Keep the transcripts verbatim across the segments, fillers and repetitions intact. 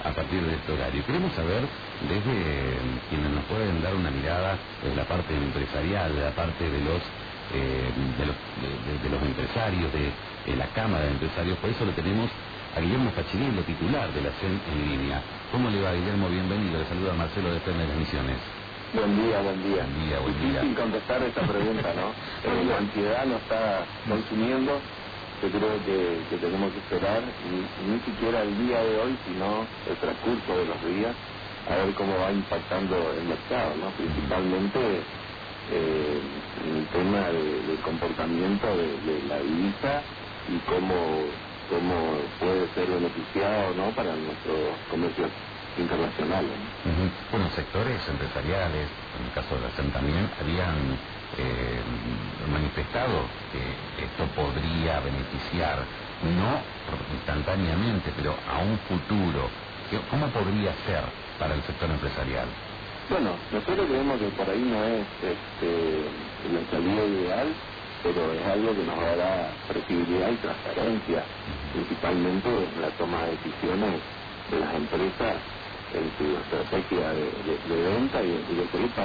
a partir de este horario. Queremos saber, desde quienes nos pueden dar una mirada de la parte empresarial, de la parte de los eh, de, los, de, de, de los empresarios, de, de la Cámara de Empresarios. Por eso lo tenemos a Guillermo Fachinello, titular de la C E N en línea. ¿Cómo le va, Guillermo? Bienvenido. Le saluda Marcelo de F M de las Misiones. Buen día, buen día. Buen día, buen día. Difícil contestar esta pregunta, ¿no? Eh, la ansiedad nos está consumiendo. Yo creo que, que tenemos que esperar, y, ni siquiera el día de hoy, sino el transcurso de los días, a ver cómo va impactando el mercado, ¿no? Principalmente eh, el tema de, del comportamiento de, de la divisa y cómo, cómo puede ser beneficiado, ¿no?, para nuestros comercios internacionales. Uh-huh. Bueno, sectores empresariales, en el caso de la C E N también, habían eh, manifestado que esto podría beneficiar, no instantáneamente, pero a un futuro. ¿Cómo podría ser para el sector empresarial? Bueno, nosotros creemos que por ahí no es este, la salida ideal, pero es algo que nos dará flexibilidad y transparencia, uh-huh, principalmente en la toma de decisiones de las empresas en su estrategia de, de, de venta y, y de seguir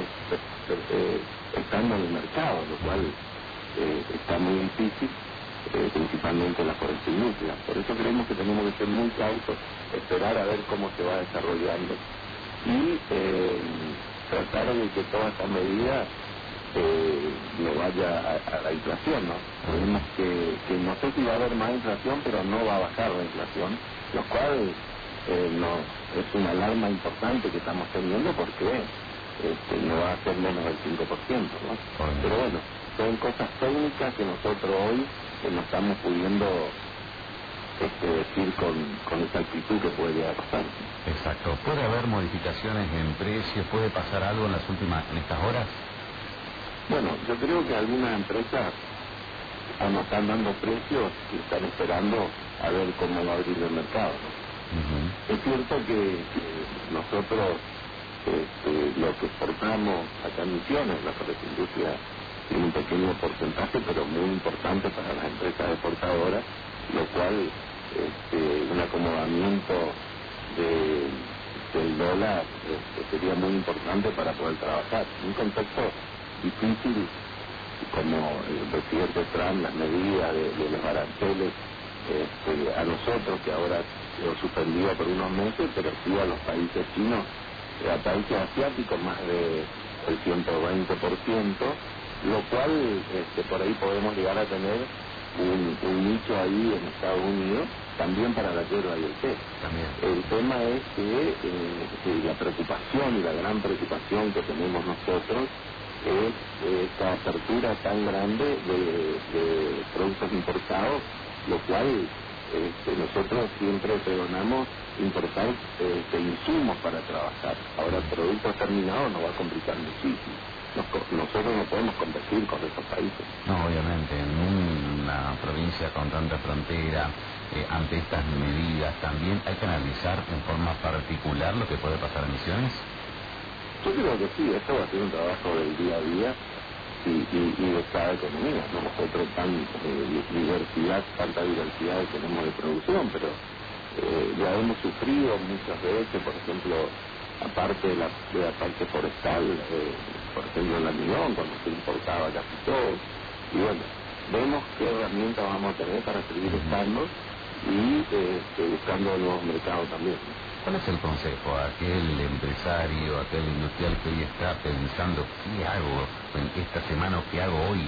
eh, estando en el mercado, lo cual eh, está muy difícil, eh, principalmente en la foresta industria. Por eso creemos que tenemos que ser muy cautos, esperar a ver cómo se va desarrollando y eh, tratar de que toda esta medida eh, no vaya a, a la inflación, ¿no? Creemos que, que no sé si va a haber más inflación, pero no va a bajar la inflación, lo cual Eh, no, es una alarma importante que estamos teniendo porque este, no va a ser menos del cinco por ciento, ¿no? Pero bueno, son cosas técnicas que nosotros hoy eh, no estamos pudiendo este, decir con, con exactitud que puede llegar a pasar. Exacto. ¿Puede haber modificaciones en precios? ¿Puede pasar algo en las últimas, en estas horas? Bueno, yo creo que algunas empresas nos están dando precios y están esperando a ver cómo va a abrir el mercado, ¿no? Uh-huh. Es cierto que, que nosotros este, lo que exportamos acá en Misiones, la foresta industria, tiene un pequeño porcentaje, pero muy importante para las empresas exportadoras, lo cual este, un acomodamiento de, del dólar este, sería muy importante para poder trabajar. En un contexto difícil, como el presidente Trump, las medidas de, de los aranceles este, a nosotros, que ahora lo suspendido por unos meses, pero sí a los países chinos, a países asiáticos más de el ciento veinte por ciento, lo cual este, por ahí podemos llegar a tener un, un nicho ahí en Estados Unidos, también para la hierba y el té. También. El tema es que, eh, que la preocupación y la gran preocupación que tenemos nosotros es esta apertura tan grande de, de productos importados, lo cual Este, nosotros siempre pregonamos importar este, insumos para trabajar. Ahora el producto terminado nos va a complicar muchísimo. Nos, nosotros no podemos competir con esos países. No, obviamente, en una provincia con tanta frontera, eh, ante estas medidas, también hay que analizar en forma particular lo que puede pasar en Misiones. Yo creo que sí, esto va a ser un trabajo del día a día y, y, y de cada economía, ¿no? Nosotros tan eh, diversidad, tanta diversidad que tenemos de producción, pero eh, ya hemos sufrido muchas veces, por ejemplo, aparte de la, de la parte forestal, eh, por ejemplo el almidón, cuando se importaba casi todo, y bueno, vemos qué herramientas vamos a tener para seguir estando y eh, buscando nuevos mercados también. ¿Cuál es el consejo a aquel empresario, a aquel industrial que hoy está pensando qué hago en esta semana o qué hago hoy?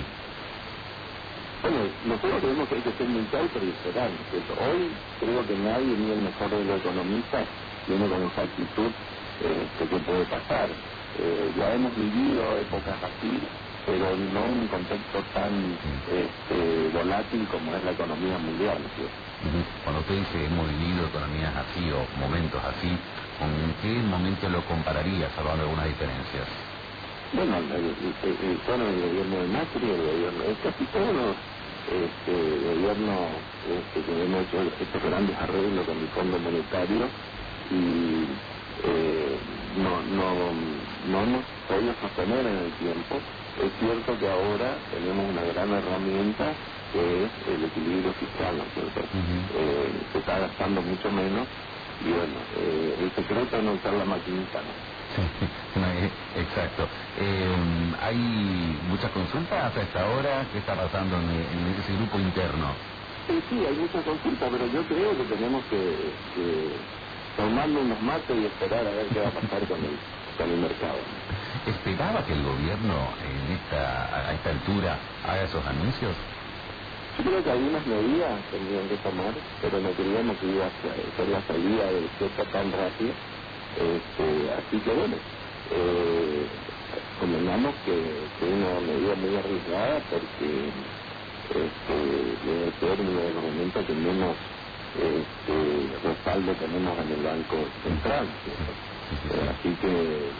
Bueno, nosotros creemos que hay que ser muy cautos y esperar, ¿no es cierto? Hoy creo que nadie, ni el mejor de los economistas, tiene con exactitud eh, qué puede pasar. Eh, ya hemos vivido épocas así, pero no en un contexto tan este, volátil como es la economía mundial, ¿no es cierto? Cuando usted dice hemos vivido economías así o momentos así, ¿con qué momento lo compararía, salvando algunas diferencias? Bueno, el, el, el, el, bueno, el gobierno de Macri, el gobierno, es casi todos los este, gobiernos este, que hemos hecho estos grandes arreglos con el Fondo Monetario y eh, no, no, no hemos podido sostener en el tiempo. Es cierto que ahora tenemos una gran herramienta que es el equilibrio fiscal, ¿no es cierto? Uh-huh. Eh, se está gastando mucho menos y bueno, eh, el secreto es no usar la maquinita, ¿no? Sí, exacto. Eh, ¿Hay muchas consultas hasta esta hora? ¿Qué está pasando en, en ese grupo interno? Sí, sí, hay muchas consultas, pero yo creo que tenemos que, que tomarnos unos mates y esperar a ver qué va a pasar con el, con el mercado. ¿Esperaba que el gobierno en esta, a esta altura haga esos anuncios? Yo creo que algunas medidas tendrían que tomar, pero no creíamos que iba a ser la salida del cepo tan rápido. Este, así que bueno, eh, convengamos que es una medida muy arriesgada porque este, debe ser uno de los momentos que menos este, respaldo tenemos en el Banco Central, ¿cierto? Eh, así que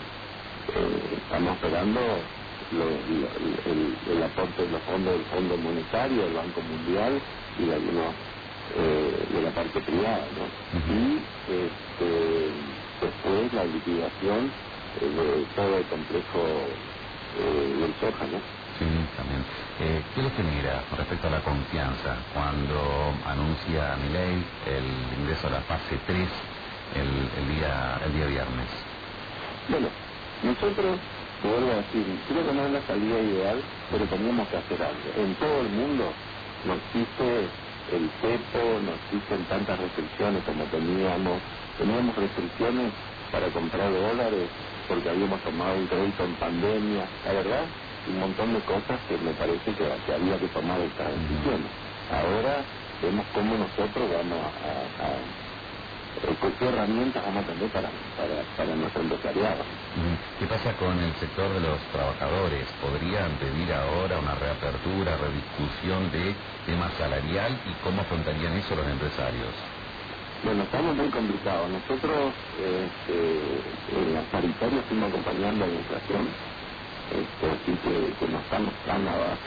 eh, estamos esperando lo, lo, el, el aporte de los fondos del Fondo Monetario, del Banco Mundial y de algunos eh, de la parte privada, ¿no? Uh-huh. Y este, después la liquidación eh, de todo el complejo eh, del soja, ¿no? Sí, también. Eh, ¿Qué le genera respecto a la confianza cuando anuncia Milei el ingreso a la fase tres el, el día el día viernes? Bueno, nosotros, te vuelvo a decir, creo que no es la salida ideal, pero teníamos que hacer algo. En todo el mundo no existe el cepo, no existen tantas restricciones como teníamos. Teníamos restricciones para comprar dólares porque habíamos tomado un crédito en pandemia, la verdad, un montón de cosas que me parece que, que había que tomar estas decisiones. Ahora vemos cómo nosotros vamos a... a, a qué herramientas vamos a tener para, para, para nuestro empresariado. ¿Qué pasa con el sector de los trabajadores? ¿Podrían pedir ahora una reapertura, rediscusión de tema salarial y cómo afrontarían eso los empresarios? Bueno, estamos muy complicados. Nosotros este, en las paritarias estamos acompañando a la inflación, este, así que, que no estamos tan abajo.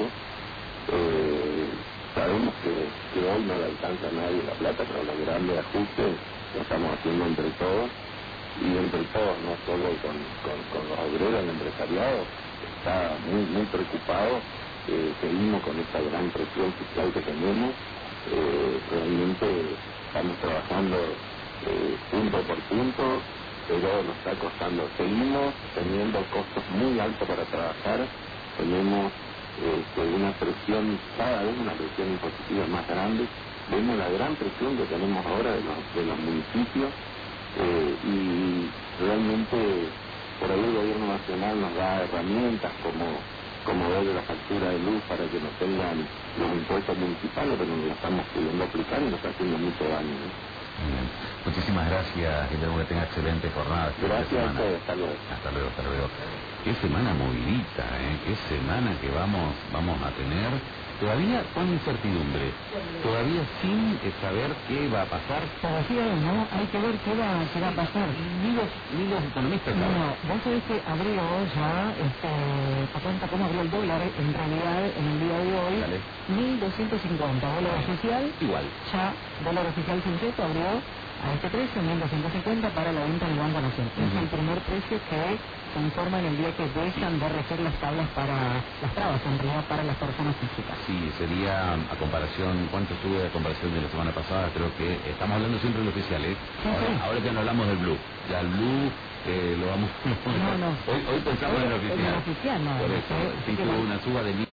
Eh, sabemos que, que hoy no le alcanza a nadie la plata, pero los grandes ajustes lo estamos haciendo entre todos, y entre todos, no solo con, con, con los obreros, el empresariado está muy muy preocupado. Eh, seguimos con esta gran presión fiscal que tenemos. Eh, realmente estamos trabajando eh, punto por punto, pero nos está costando. Seguimos teniendo costos muy altos para trabajar, tenemos este, una presión, cada vez una presión impositiva más grande. Vemos la gran presión que tenemos ahora de los, de los municipios, eh, y realmente por ahí el gobierno nacional nos da herramientas como, como ver la factura de luz para que no tengan los impuestos municipales, pero nos lo estamos pudiendo aplicar y nos está haciendo mucho daño, ¿no? Bien. Muchísimas gracias, Guillermo, que tenga excelente jornada. Gracias a ustedes, hasta luego. Hasta luego, hasta luego. Qué semana movidita, ¿eh? Qué semana que vamos, vamos a tener. Todavía con incertidumbre, todavía sin saber qué va a pasar. Todavía no, hay que ver qué va, qué va a pasar. Ni los, ni los economistas saben. No, vos sabés que abrió ya, este, te cuenta cómo abrió el dólar, en realidad, en el día de hoy, Dale. mil doscientos cincuenta, dólar oficial. Igual. Ya, dólar oficial sin cepo abrió a este precio, mil doscientos cincuenta para la venta del Banco Nación. Uh-huh. Es el primer precio que se informa en el día que dejan de reger las tablas para, las trabas en realidad, para las personas físicas. Sí, sería a comparación, ¿cuánto estuve a comparación de la semana pasada? Creo que estamos hablando siempre del oficial, ¿eh? Sí, ahora, sí. ahora ya no hablamos del blue, ya el blue eh, lo vamos... No, no. Hoy, hoy pensamos Hoy, en el oficial. En el oficial, no. Por eso, sí tuvo una suba de